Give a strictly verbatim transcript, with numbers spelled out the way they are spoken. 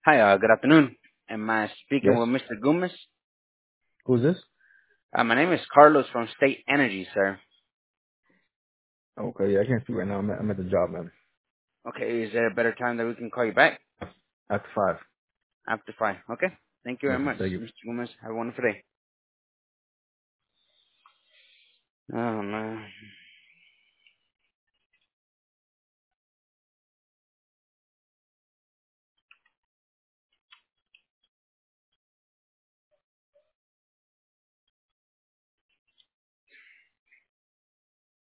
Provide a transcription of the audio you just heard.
Hi, uh, good afternoon. Am I speaking Yes. with Mister Gomez? Who's this? Uh, my name is Carlos from State Energy, sir. Okay, yeah, I can't speak right now. I'm at, I'm at the job, man. Okay, is there a better time that we can call you back? After five. After five. Okay. Thank you very Yes, much, thank you. Mister Gomez. Have a wonderful day. Oh, man.